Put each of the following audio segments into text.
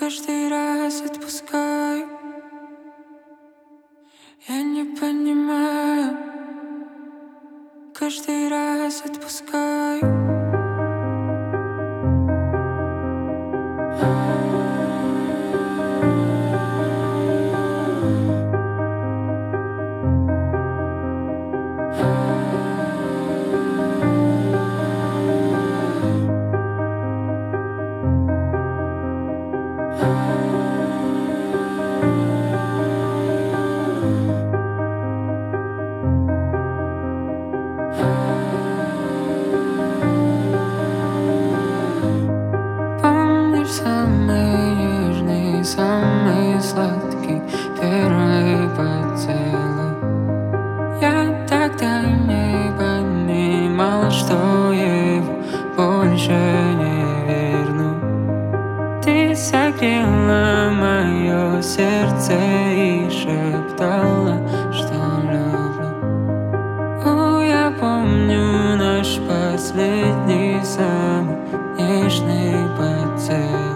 Каждый раз отпускаю. Я не понимаю. Каждый раз отпускаю. Помнишь самый нежный, самый сладкий первый поцелуй? Я тогда не понимал, что его больше не верну. Ты согрела мое сердце и шептала, что люблю. О, я помню наш последний самый нежный поцелуй.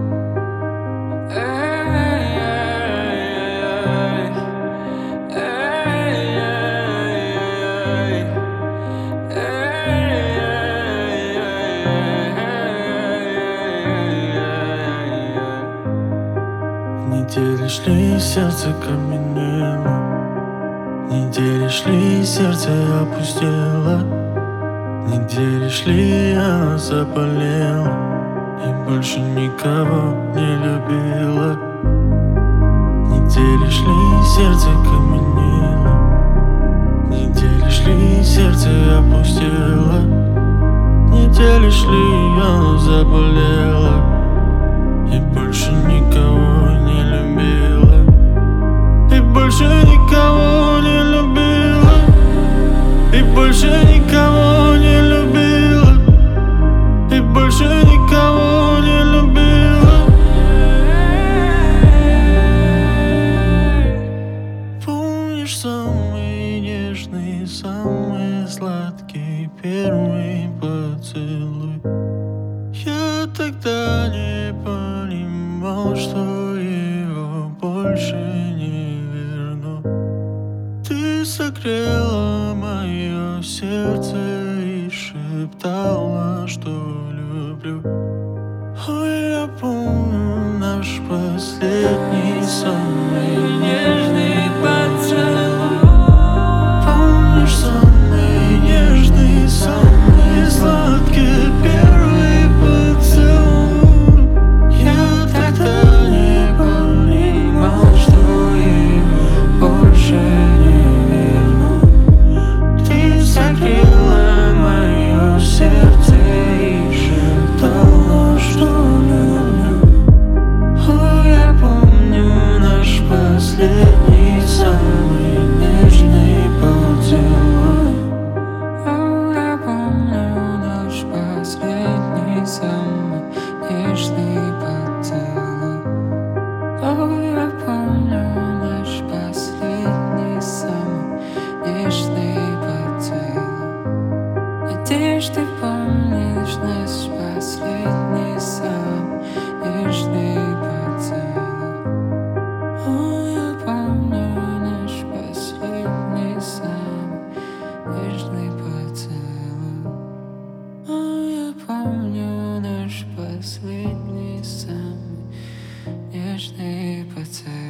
Недели шли, сердце каменело. Недели шли, сердце опустело. Недели шли, она заболела и больше никого не любила. Недели шли, сердце каменело. Недели шли, сердце опустело. Недели шли, она заболела и больше никого не любила. И больше никого не любила. И больше никого не любила. И больше никого не любила. Помнишь самый нежный, самый сладкий первый поцелуй? Я тогда не понимал, что его больше не верну. Ты согрела мое сердце и шептала, что люблю. Ой, я помню наш последний самый нежный поцелуй. Помнишь самый нежный, самый сладкий первый поцелуй? Я тогда не понимал, что его больше не верну. Ты согрела мое сердце и шептала, что люблю. О, я помню наш последний самый нежный поцелуй. О, я помню наш последний самый нежный поцелуй. О, я помню наш последний самый нежный поцелуй. Надеюсь, ты помнишь наш последний самый нежный поцелуй. О, я помню наш последний самый нежный поцелуй. О, я помню наш последний самый нежный поцелуй.